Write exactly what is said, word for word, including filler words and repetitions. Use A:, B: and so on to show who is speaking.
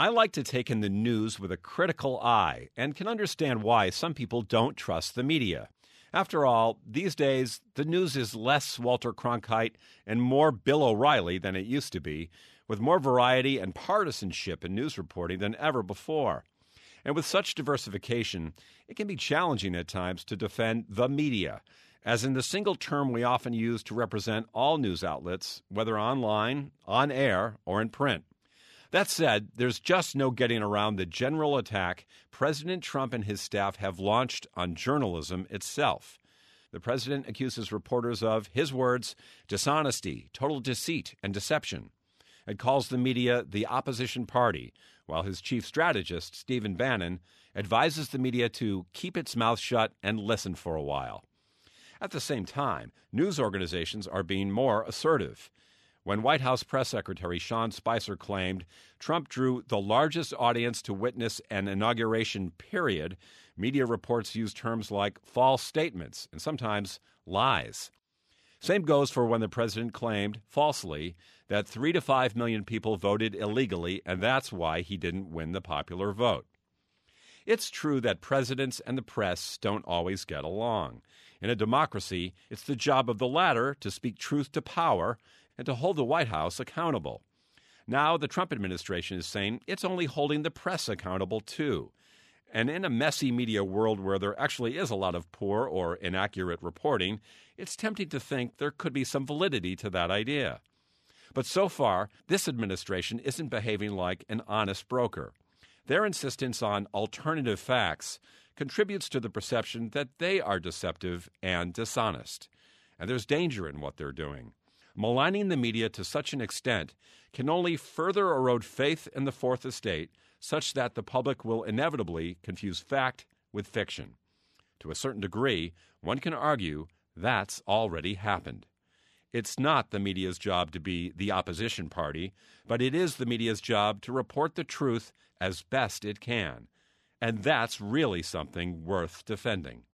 A: I like to take in the news with a critical eye and can understand why some people don't trust the media. After all, these days, the news is less Walter Cronkite and more Bill O'Reilly than it used to be, with more variety and partisanship in news reporting than ever before. And with such diversification, it can be challenging at times to defend the media, as in the single term we often use to represent all news outlets, whether online, on air, or in print. That said, there's just no getting around the general attack President Trump and his staff have launched on journalism itself. The president accuses reporters of, his words, dishonesty, total deceit, and deception, and calls the media the opposition party, while his chief strategist, Stephen Bannon, advises the media to keep its mouth shut and listen for a while. At the same time, news organizations are being more assertive. When White House Press Secretary Sean Spicer claimed Trump drew the largest audience to witness an inauguration period, media reports used terms like false statements and sometimes lies. Same goes for when the president claimed, falsely, that three to five million people voted illegally and that's why he didn't win the popular vote. It's true that presidents and the press don't always get along. In a democracy, it's the job of the latter to speak truth to power and to hold the White House accountable. Now, the Trump administration is saying it's only holding the press accountable, too. And in a messy media world where there actually is a lot of poor or inaccurate reporting, it's tempting to think there could be some validity to that idea. But so far, this administration isn't behaving like an honest broker. Their insistence on alternative facts contributes to the perception that they are deceptive and dishonest. And there's danger in what they're doing. Maligning the media to such an extent can only further erode faith in the Fourth Estate, such that the public will inevitably confuse fact with fiction. To a certain degree, one can argue that's already happened. It's not the media's job to be the opposition party, but it is the media's job to report the truth as best it can. And that's really something worth defending.